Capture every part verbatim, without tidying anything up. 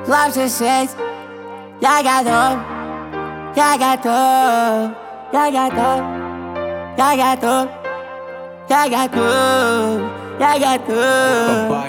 Главное шесть. Я готов, я готов, я готов, я готов, я готов, я готов.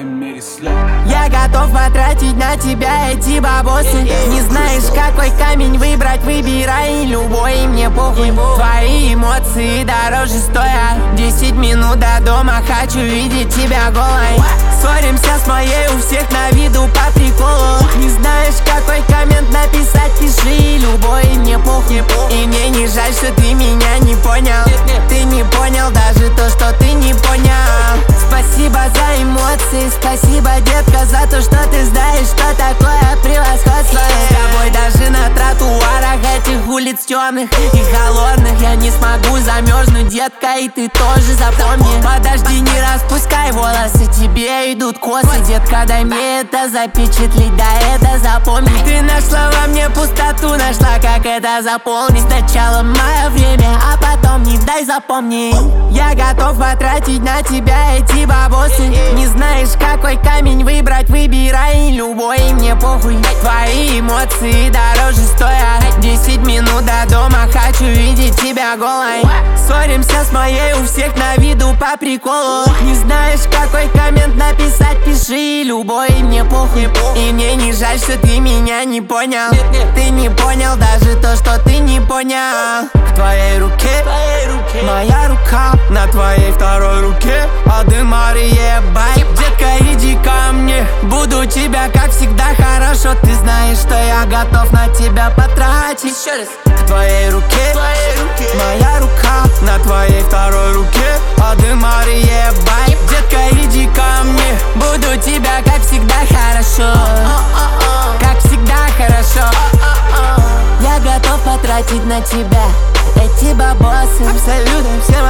Я готов потратить на тебя эти бабосы. Не знаешь, какой камень выбрать, выбирай любой, мне похуй. Твои эмоции дороже стоят. Десять минут до дома, хочу видеть тебя голой. Ссоримся с моей, у всех на виду по приколу. Не знаешь, какой коммент написать, пиши любой, мне похуй. И мне не жаль, что ты меня не понял. Ты не понял даже то, что ты не понял. Спасибо за эмоции, спасибо, детка, за то, что ты знаешь, что такое превосходство. С тобой даже на тротуарах этих улиц темных и холодных я не смогу замерзнуть, детка, и ты тоже запомни. Подожди, не распускай волосы, тебе идут косы, детка, дай мне это запечатлеть, да это запомни. Ты нашла во мне пустоту, нашла, как это заполнить. Сначала мое время, а потом не дай запомни. Я готов потратить на тебя эти бабосы. Не знаешь, какой камень выбрать, выбирай любой, мне похуй. Твои эмоции дороже стоят. Десять минут до дома, хочу видеть тебя голой. Ссоримся с моей, у всех на виду по приколу. Не знаешь, какой коммент написать, пиши любой, мне похуй. И мне не жаль, что ты меня не понял. Ты не понял даже то, что ты не понял. В твоей руке моя рука, на твоей второй руке Аден Мария Бай. Детка, иди ко мне, буду тебя, как всегда, хорошо. Ты знаешь, что я готов на тебя потратить. Еще раз. В твоей руке моя рука, на твоей второй руке Аден Мария Бай. Детка, иди ко мне, буду тебя, как всегда, хорошо. Как всегда, хорошо. Я готов потратить на тебя эти бабосы. Абсолютно все